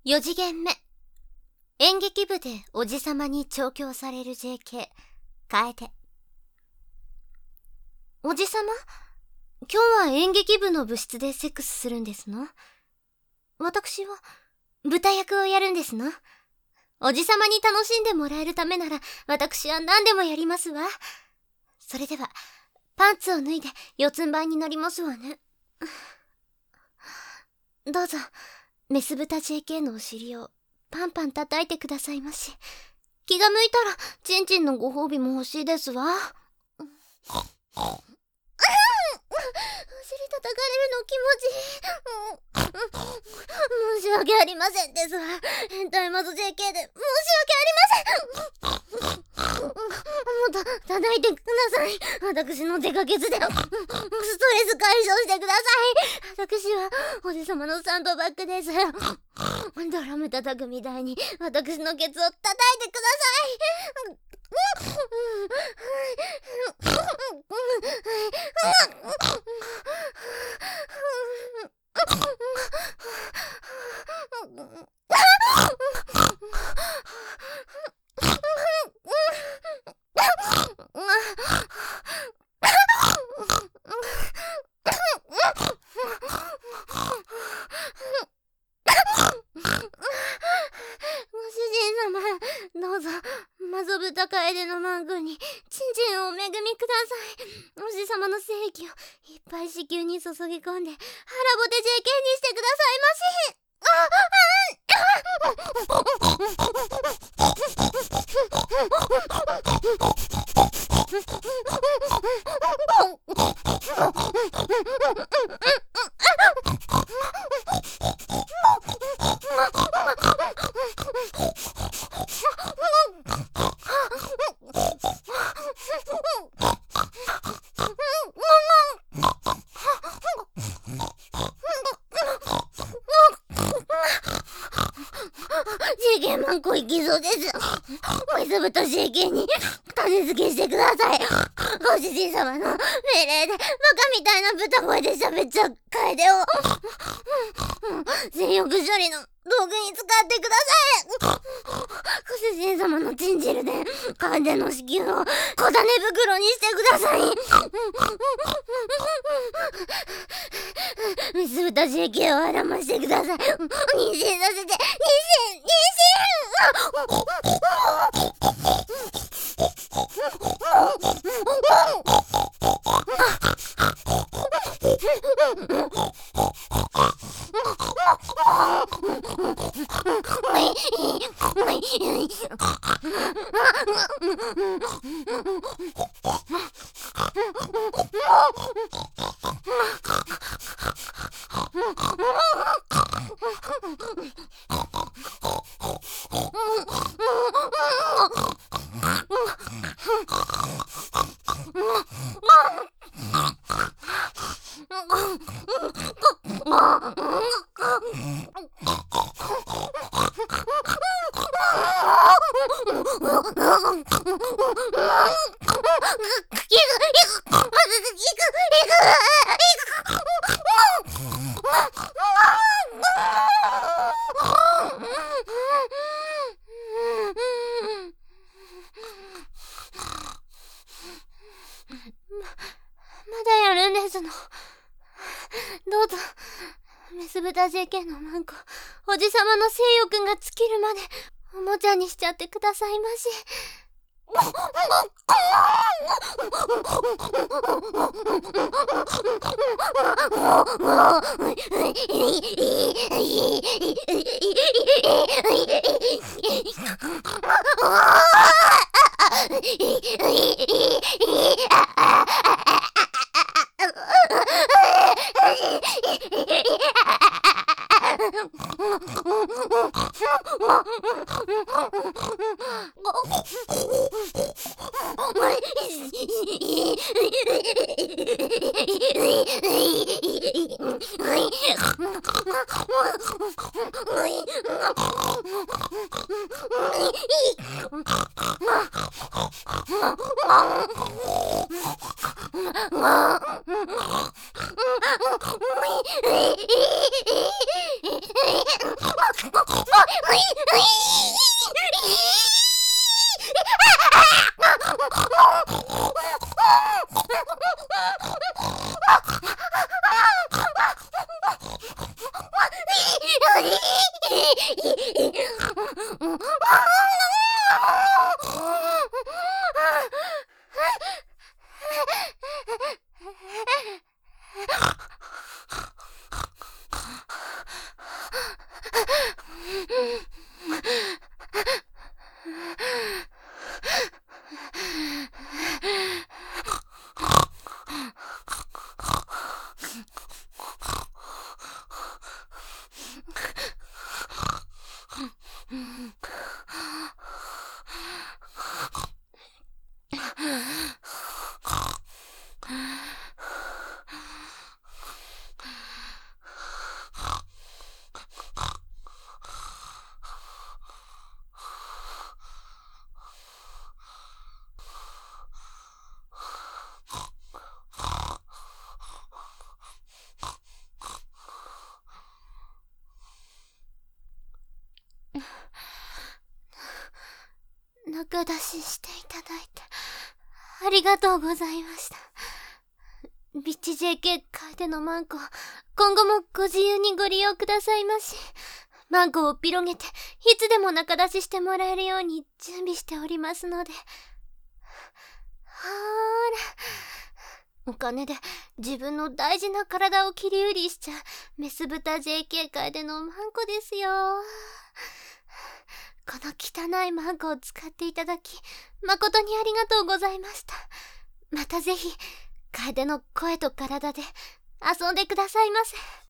4次元目。演劇部でおじさまに調教される JK 楓。おじさま、今日は演劇部の部室でセックスするんですの？私は豚役をやるんですの？おじさまに楽しんでもらえるためなら私は何でもやりますわ。それではパンツを脱いで四つん這いになりますわね。どうぞメス豚 JK のお尻をパンパン叩いてくださいまし。気が向いたらチンチンのご褒美も欲しいですわ。お尻叩かれるの気持ちいい。申し訳ありませんですわ。変態マゾ JK で申し訳ありません。もっと叩いてください。私の手かけずでストレス解消してください。私はおじさまのサンドバッグです。ドラム叩くみたいに私のケツを叩いてください。どうぞマゾ豚楓のマンゴーにチンチンをお恵みください。おじさまの精液をいっぱい子宮に注ぎ込んで腹ボテ JK にしてくださいまし。JK マンコいきそうです。メス豚 JK に種付けしてください。ご主人様の命令でバカみたいな豚声で喋っちゃう楓を性欲処理の道具に使ってください。ご主人様のチンジルで楓の子宮を小種袋にしてください。メス豚 JK をあらましてください。妊娠させて、妊娠まだやるんですの。どうぞメス豚 JK のマンコおじさまの性欲が尽きるまでおもちゃにしちゃってくださいまし。 中出ししていただいてありがとうございました。ビッチ JK 楓のマンコ、今後もご自由にご利用くださいまし。マンコを広げていつでも中出ししてもらえるように準備しておりますので。ほーら、お金で自分の大事な体を切り売りしちゃメス豚 JK 楓のマンコですよ。この汚いマンコを使っていただき誠にありがとうございました。またぜひ楓の声と体で遊んでくださいませ。